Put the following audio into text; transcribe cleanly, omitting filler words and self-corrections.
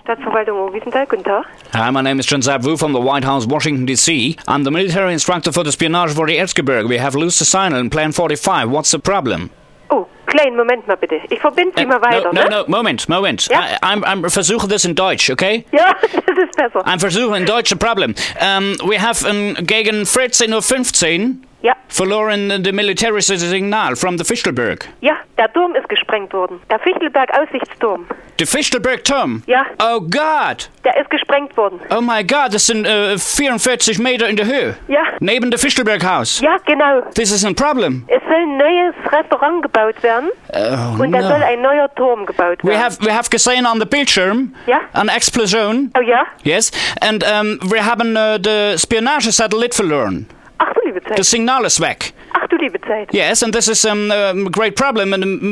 Staatsverwaltung Wiesenthal, guten Tag. Hi, my name is Chansab Wu from the White House, Washington, D.C. I'm the military instructor for the espionage for the Erzgebirge. We have lost the signal in Plan 45. What's the problem? Oh, kleinen Moment mal bitte. Ich verbinde Sie mal weiter, No, Moment. Ja? I'm versuche this in Deutsch, okay? Ja, das ist besser. I'm versuche in Deutsch a problem. We have gegen 14:15 Uhr Ja. verloren the military signal from the Fichtelberg. Ja, der Turm ist gesprengt worden. Der Fichtelberg-Aussichtsturm. The Fichtelberg Turm? Ja. Oh God! Der ist gesprengt worden. Oh my God, das sind 44 Meter in der Höhe. Ja. Neben dem Fichtelberg Haus. Ja, genau. This is a problem. Es soll ein neues Restaurant gebaut werden. Und da soll ein neuer Turm gebaut werden. We have gesehen on the Bildschirm Ja. an Explosion. Oh ja? Yes, and wir haben the Spionage-Satellit verloren. Ach du liebe Zeit. Das Signal ist weg. Ach du liebe Zeit. Yes, and this is a great problem, and